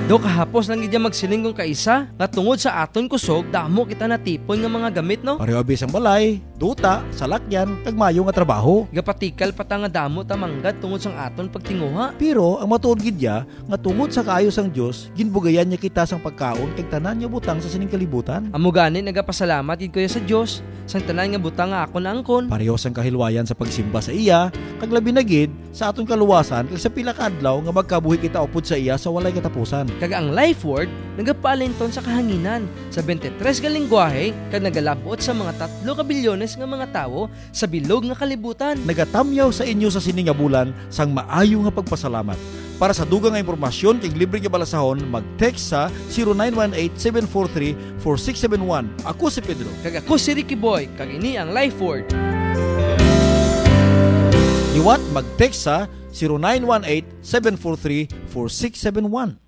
Do kahapos lang gidya magsiling kong kaisa nga tungod sa aton kusog damo kita natipon nga mga gamit no. Pareho abis ang balay, duta, salakyan, kag mayo nga trabaho. Gapatikal pata nga damo ta manggad tungod sang aton pagtinguha. Pero ang matuod gid niya nga tungod sa kaayo sang Dios, ginbugayan niya kita sang pagkaon kag tanan niya butang sa sining kalibutan. Amo gani nagapasalamat gid ko sa Dios sang tanan nga butang nga ako naangkon. Pareho sang kahilwayan sa pagsimba sa iya, kag labi na gid sa aton kaluwasan kag sa pila ka adlaw nga magkabuhi kita upod sa iya sa walay katapusan. Kag ang life word nagapalinton sa kahanginan sa 23 ka lengguwahe kag nagalabot sa mga 3 ka bilyones nga mga tawo sa bilog nga kalibutan. Nagatamyaw sa inyo sa sining nga bulan sang maayo nga pagpasalamat. Para sa dugang nga impormasyon kag libre nga balasahon, mag-text sa 0918-743-4671. Ako si Pedro. Kag ako si Ricky Boy, kag ini ang life word. Liwat mag-text sa 0918-743-4671.